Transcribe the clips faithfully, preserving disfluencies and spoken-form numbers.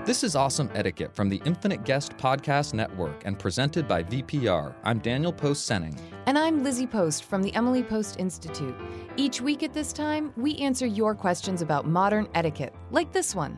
This is Awesome Etiquette from the Infinite Guest Podcast Network and presented by V P R. I'm Daniel Post-Senning. And I'm Lizzie Post from the Emily Post Institute. Each week at this time, we answer your questions about modern etiquette, like this one.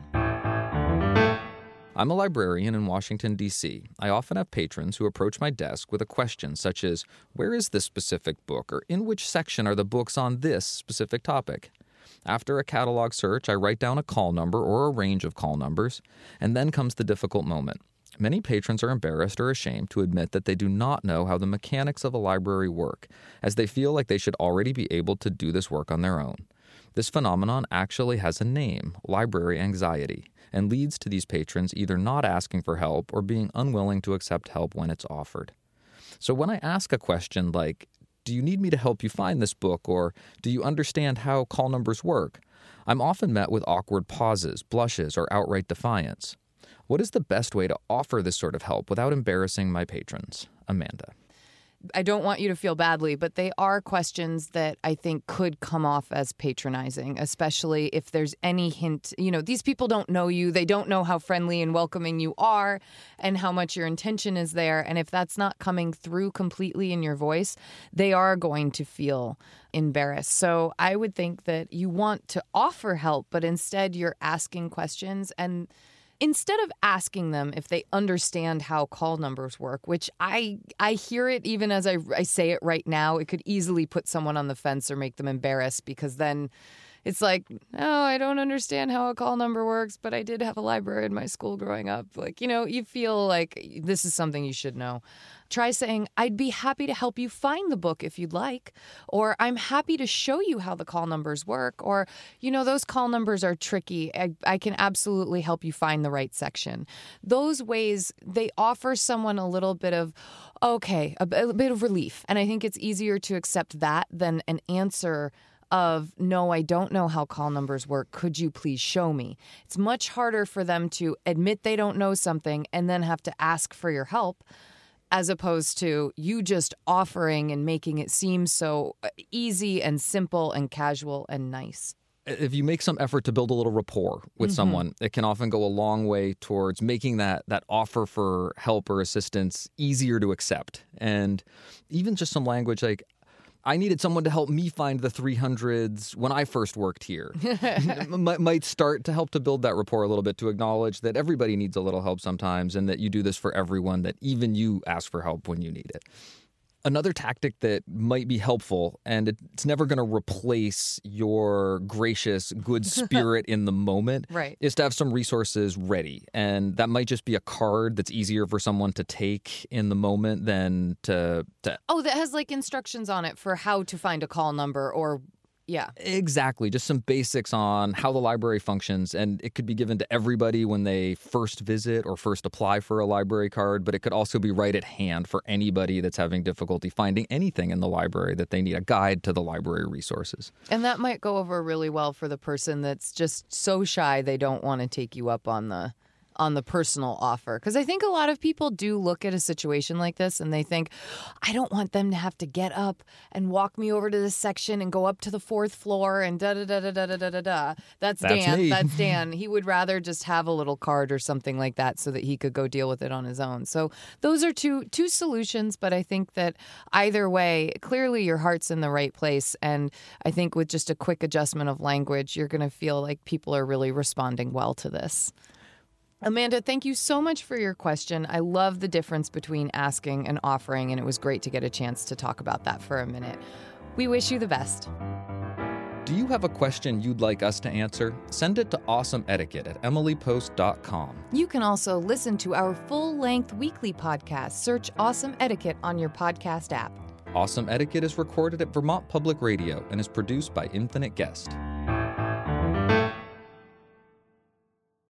I'm a librarian in Washington, D C. I often have patrons who approach my desk with a question such as, where is this specific book, or in which section are the books on this specific topic? After a catalog search, I write down a call number or a range of call numbers, and then comes the difficult moment. Many patrons are embarrassed or ashamed to admit that they do not know how the mechanics of a library work, as they feel like they should already be able to do this work on their own. This phenomenon actually has a name, library anxiety, and leads to these patrons either not asking for help or being unwilling to accept help when it's offered. So when I ask a question like, do you need me to help you find this book, or do you understand how call numbers work? I'm often met with awkward pauses, blushes, or outright defiance. What is the best way to offer this sort of help without embarrassing my patrons? Amanda. I don't want you to feel badly, but they are questions that I think could come off as patronizing, especially if there's any hint. You know, these people don't know you. They don't know how friendly and welcoming you are and how much your intention is there. And if that's not coming through completely in your voice, they are going to feel embarrassed. So I would think that you want to offer help, but instead you're asking questions. And instead of asking them if they understand how call numbers work, which I I hear it even as I, I say it right now, it could easily put someone on the fence or make them embarrassed, because then it's like, oh, I don't understand how a call number works, but I did have a library in my school growing up. Like, you know, you feel like this is something you should know. Try saying, I'd be happy to help you find the book if you'd like, or I'm happy to show you how the call numbers work, or, you know, those call numbers are tricky. I, I can absolutely help you find the right section. Those ways, they offer someone a little bit of, okay, a, a bit of relief. And I think it's easier to accept that than an answer of, no, I don't know how call numbers work. Could you please show me? It's much harder for them to admit they don't know something and then have to ask for your help, as opposed to you just offering and making it seem so easy and simple and casual and nice. If you make some effort to build a little rapport with mm-hmm. someone, it can often go a long way towards making that that offer for help or assistance easier to accept. And even just some language like, I needed someone to help me find the three hundreds when I first worked here. might, might start to help to build that rapport a little bit, to acknowledge that everybody needs a little help sometimes and that you do this for everyone, that even you ask for help when you need it. Another tactic that might be helpful, and it's never going to replace your gracious, good spirit in the moment, right, is to have some resources ready. And that might just be a card that's easier for someone to take in the moment than to... to oh, that has like instructions on it for how to find a call number or... Yeah. Exactly. Just some basics on how the library functions. And it could be given to everybody when they first visit or first apply for a library card, but it could also be right at hand for anybody that's having difficulty finding anything in the library that they need, a guide to the library resources. And that might go over really well for the person that's just so shy they don't want to take you up on the on the personal offer. Because I think a lot of people do look at a situation like this and they think, I don't want them to have to get up and walk me over to this section and go up to the fourth floor and da da da da da da da da da. That's, That's Dan. me. That's Dan. He would rather just have a little card or something like that so that he could go deal with it on his own. So those are two two solutions, but I think that either way, clearly your heart's in the right place. And I think with just a quick adjustment of language, you're going to feel like people are really responding well to this. Amanda, thank you so much for your question. I love the difference between asking and offering, and it was great to get a chance to talk about that for a minute. We wish you the best. Do you have a question you'd like us to answer? Send it to awesome etiquette at emily post dot com. You can also listen to our full-length weekly podcast. Search Awesome Etiquette on your podcast app. Awesome Etiquette is recorded at Vermont Public Radio and is produced by Infinite Guest.